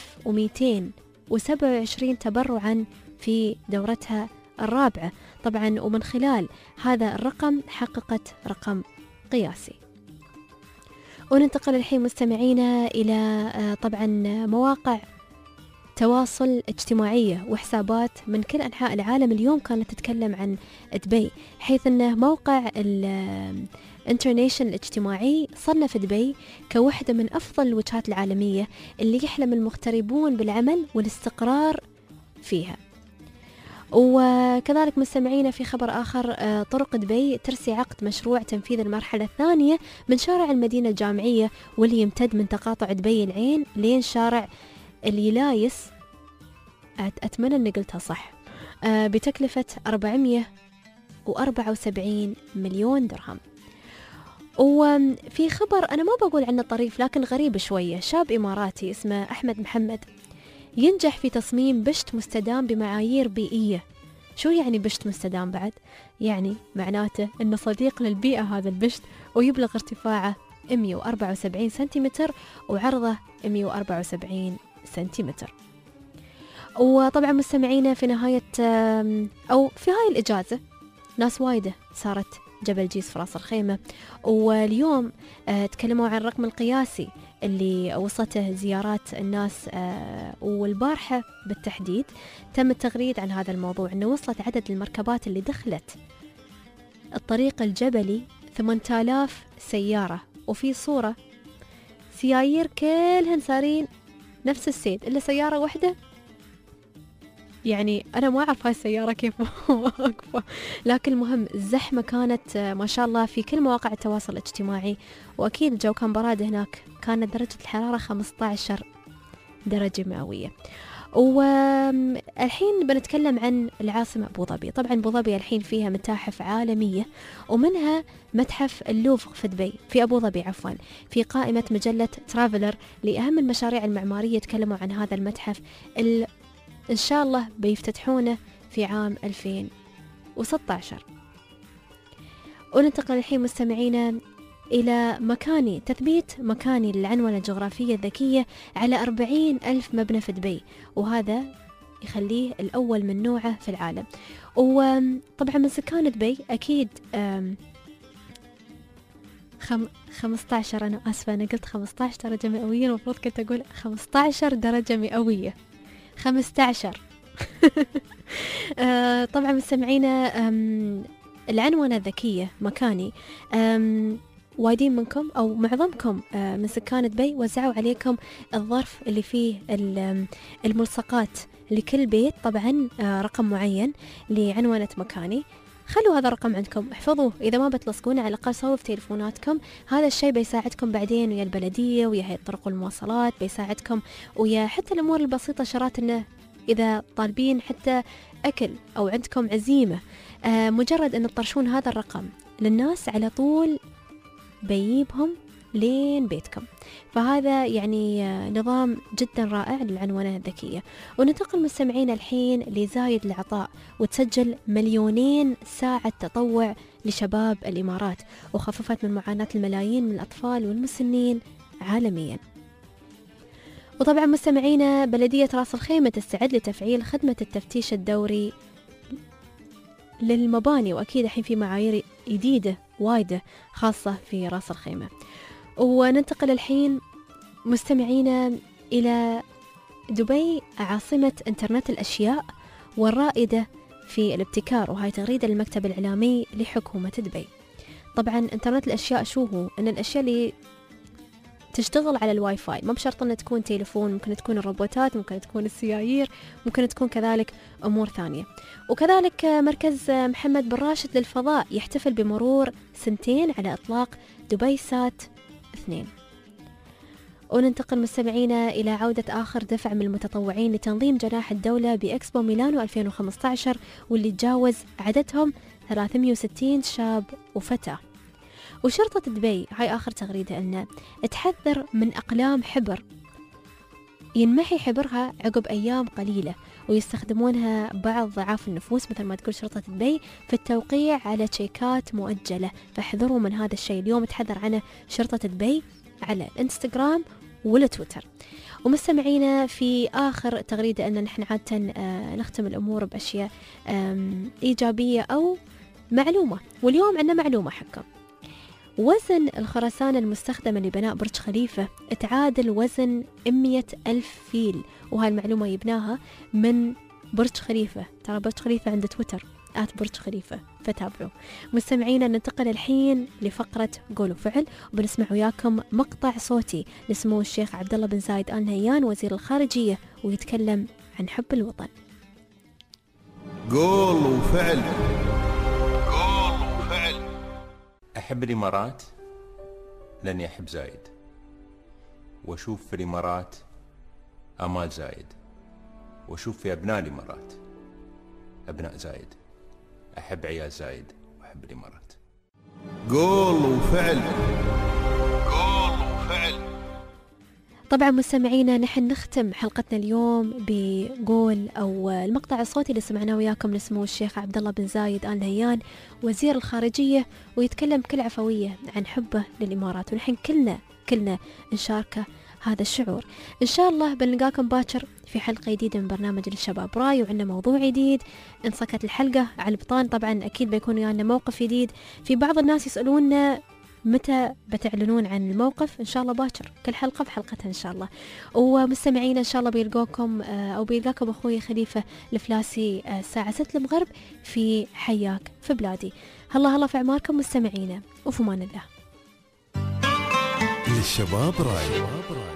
1227 تبرعا في دورتها الرابعة طبعا، ومن خلال هذا الرقم حققت رقم قياسي. وننتقل الحين مستمعينا إلى طبعا مواقع تواصل اجتماعية وحسابات من كل أنحاء العالم اليوم كانت تتكلم عن دبي، حيث أنه موقع الانترنيشن الاجتماعي صنف دبي كوحدة من أفضل الوجهات العالمية اللي يحلم المغتربون بالعمل والاستقرار فيها. وكذلك مستمعينا في خبر آخر، طرق دبي ترسي عقد مشروع تنفيذ المرحلة الثانية من شارع المدينة الجامعية واللي يمتد من تقاطع دبي العين لين شارع اليلايس، أتمنى أني قلتها صح، بتكلفة 474 مليون درهم. وفي خبر أنا ما بقول عنه طريف لكن غريب شوية، شاب إماراتي اسمه أحمد محمد ينجح في تصميم بشت مستدام بمعايير بيئية. شو يعني بشت مستدام بعد؟ يعني معناته أنه صديق للبيئة هذا البشت، ويبلغ ارتفاعه 174 سنتيمتر وعرضه 174 سنتيمتر. وطبعا مستمعينا في نهاية أو في هاي الإجازة ناس وايدة صارت جبل جيس في راس الخيمة، واليوم تكلموا عن الرقم القياسي اللي وصلته زيارات الناس، والبارحة بالتحديد تم التغريد عن هذا الموضوع أنه وصلت عدد المركبات اللي دخلت الطريق الجبلي 8000 سيارة، وفي صورة سيايير كلهن صارين نفس السيد إلا سيارة واحدة يعني أنا ما أعرف هاي السيارة كيف واقفة، لكن المهم الزحمة كانت ما شاء الله في كل مواقع التواصل الاجتماعي، وأكيد الجو كان براد هناك، كانت درجة الحرارة 15 درجة مئوية. والحين بنتكلم عن العاصمة أبو ظبي. طبعا أبو ظبي الحين فيها متاحف عالمية، ومنها متحف اللوفر في دبي في أبو ظبي عفوا، في قائمة مجلة ترافلر لأهم المشاريع المعمارية. تكلموا عن هذا المتحف إن شاء الله بيفتتحونه في عام 2016. وننتقل الحين مستمعينا إلى مكاني، تثبيت مكاني للعنونة الجغرافية الذكية على 40,000 مبنى في دبي، وهذا يخليه الأول من نوعه في العالم. وطبعا من سكان دبي أكيد 15، أنا آسفة أنا قلت 15 درجة مئوية، المفروض كنت أقول 15 درجة مئوية، 15. طبعا مستمعينا العنونة الذكية مكاني، وايدين منكم أو معظمكم من سكان دبي وزعوا عليكم الظرف اللي فيه الملصقات لكل بيت، طبعا رقم معين لعنونة مكاني. خلوا هذا الرقم عندكم، احفظوه، إذا ما بتلصقونه على الأقل صووا في تليفوناتكم. هذا الشيء بيساعدكم بعدين ويا البلدية ويا هيئة الطرق والمواصلات، بيساعدكم ويا حتى الأمور البسيطة، شرات إنه إذا طالبين حتى أكل أو عندكم عزيمة، مجرد أن تطرشون هذا الرقم للناس على طول بيجيبهم لين بيتكم. فهذا يعني نظام جدا رائع للعنونة الذكية. وننتقل مستمعين الحين لزايد العطاء، وتسجل 2,000,000 ساعة تطوع لشباب الإمارات، وخففت من معاناة الملايين من الأطفال والمسنين عالميا. وطبعا مستمعينا بلدية راس الخيمة تستعد لتفعيل خدمة التفتيش الدوري للمباني، وأكيد الحين في معايير جديدة وايدة خاصة في راس الخيمة. وننتقل الحين مستمعينا إلى دبي، عاصمة إنترنت الأشياء والرائدة في الابتكار، وهاي تغريدة للمكتب الإعلامي لحكومة دبي. طبعا إنترنت الأشياء شو هو؟ إن الأشياء اللي تشتغل على الواي فاي، ما بشرط أن تكون تليفون، ممكن تكون الروبوتات، ممكن تكون السيايير، ممكن تكون كذلك أمور ثانية. وكذلك مركز محمد بن راشد للفضاء يحتفل بمرور 2 على إطلاق دبي سات 2. وننتقل مستمعينا إلى عودة آخر دفع من المتطوعين لتنظيم جناح الدولة بإكسبو ميلانو 2015، واللي تجاوز عددهم 360 شاب وفتاة. وشرطة دبي، هاي آخر تغريدة لنا، تحذر من أقلام حبر ينمحي حبرها عقب أيام قليلة، ويستخدمونها بعض ضعاف النفوس مثل ما تقول شرطة دبي في التوقيع على تشيكات مؤجلة، فاحذروا من هذا الشيء. اليوم تحذر عنه شرطة دبي على الانستغرام والتويتر. ومستمعينا في آخر تغريدة أن نحن عادة نختم الأمور بأشياء إيجابية أو معلومة، واليوم عندنا معلومة حقا. وزن الخرسانة المستخدمة لبناء برج خليفة تعادل وزن 100,000 فيل، وهاي المعلومة يبناها من برج خليفة. ترى برج خليفة عنده تويتر @برج خليفة، فتابعوا. مستمعينا ننتقل الحين لفقرة قول وفعل، وبنسمع وياكم مقطع صوتي لسمو الشيخ عبد الله بن زايد آل نهيان وزير الخارجية، ويتكلم عن حب الوطن. قول وفعل. أحب الإمارات لأني أحب زايد، وأشوف في الإمارات آمال زايد، وأشوف في أبناء الإمارات أبناء زايد. أحب عيال زايد وأحب الإمارات. قول وفعل. طبعا مستمعينا نحن نختم حلقتنا اليوم بقول أو المقطع الصوتي اللي سمعناه وياكم لسمو الشيخ عبد الله بن زايد آل نهيان وزير الخارجية، ويتكلم بكل عفوية عن حبه للإمارات، ونحن كلنا نشاركه هذا الشعور. إن شاء الله بنلقاكم باكر في حلقة جديدة من برنامج للشباب راي، وعندنا موضوع جديد. انسكت الحلقة على البطان، طبعا أكيد بيكون ويانا موقف جديد. في بعض الناس يسألوننا متى بتعلنون عن الموقف؟ إن شاء الله باكر، كل حلقة بحلقتها إن شاء الله. ومستمعين إن شاء الله بيلقاكم أو بيلقاكم أخوي خليفة الفلاسي الساعة 6 المغرب في حياك في بلادي. هلا في أعماركم مستمعينا، وفي أمان الله. للشباب راي.